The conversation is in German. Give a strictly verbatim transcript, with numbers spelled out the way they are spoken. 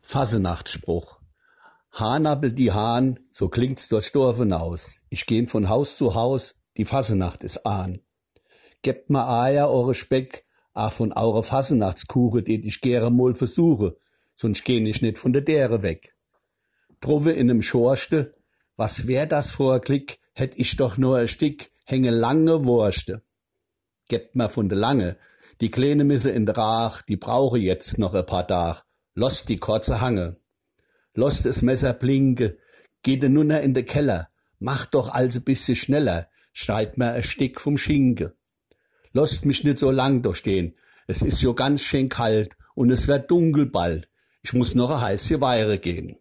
Fasenachtspruch. Hahnappel die Hahn, so klingt's durchs Dorf hinaus. Ich gehn von Haus zu Haus, die Fasenacht ist an. Gebt mir Eier, eure Speck, ach von eure Fasenachtskuche, die ich gerne mal versuche, sonst geh ich nicht von der Dere weg. Trove in nem Schorste, was wär das vor a Klick, hätt ich doch nur a Stick, hänge lange Wurste. Gebt mir von de Lange, die Kleine misse in Drach, die brauche jetzt noch a paar Tag. Lost die kurze Hange. Lost es Messer blinke, geht nunner in de Keller, macht doch also bisschen schneller, schneit mir a Stick vom Schinke. Lost mich nicht so lang da stehen, es ist jo ganz schön kalt und es wird dunkel bald, ich muss noch a heiße Weire gehen.